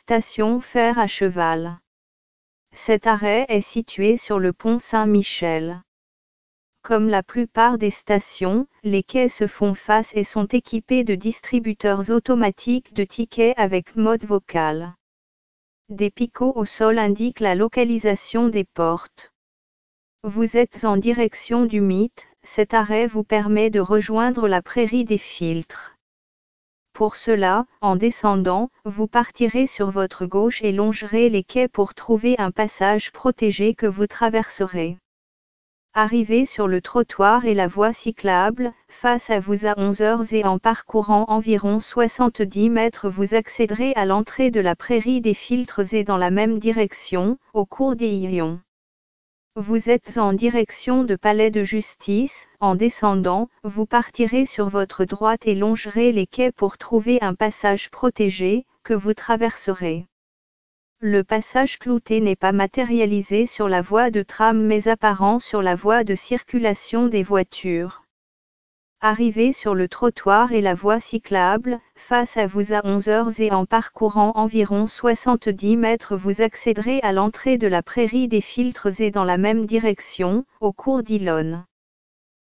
station Fer à Cheval. Cet arrêt est situé sur le pont Saint-Michel. Comme la plupart des stations, les quais se font face et sont équipés de distributeurs automatiques de tickets avec mode vocal. Des picots au sol indiquent la localisation des portes. Vous êtes en direction du Mythe, cet arrêt vous permet de rejoindre la prairie des Filtres. Pour cela, en descendant, vous partirez sur votre gauche et longerez les quais pour trouver un passage protégé que vous traverserez. Arrivez sur le trottoir et la voie cyclable, face à vous à 11h et en parcourant environ 70 mètres vous accéderez à l'entrée de la prairie des Filtres et dans la même direction, au cours des Irions. Vous êtes en direction de Palais de Justice, en descendant, vous partirez sur votre droite et longerez les quais pour trouver un passage protégé, que vous traverserez. Le passage clouté n'est pas matérialisé sur la voie de tram mais apparent sur la voie de circulation des voitures. Arrivez sur le trottoir et la voie cyclable, face à vous à 11h et en parcourant environ 70 mètres vous accéderez à l'entrée de la prairie des Filtres et dans la même direction, au cours d'Yonne.